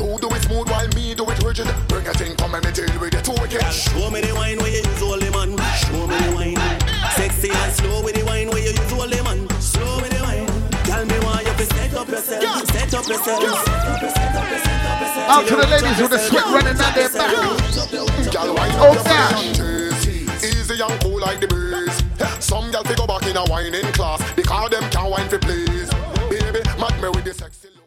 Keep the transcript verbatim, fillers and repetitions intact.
You do it smooth while me do it rigid. Bring a thing, come and me tell with it too wicked. Show me the wine where you use all the man. Show me the wine. Sexy and slow with the wine where you use all the man. Slow with the wine. Tell me why you set up yourself. Yeah. Set up yourself. Yeah. Set up yourself. Set up yourself. Out to the ladies with the sweat running down their back. Oh gosh. Easy and cool like the breeze. Some gal fi go back in a whining class because them can't wine for please. Baby, mad me with the sexy.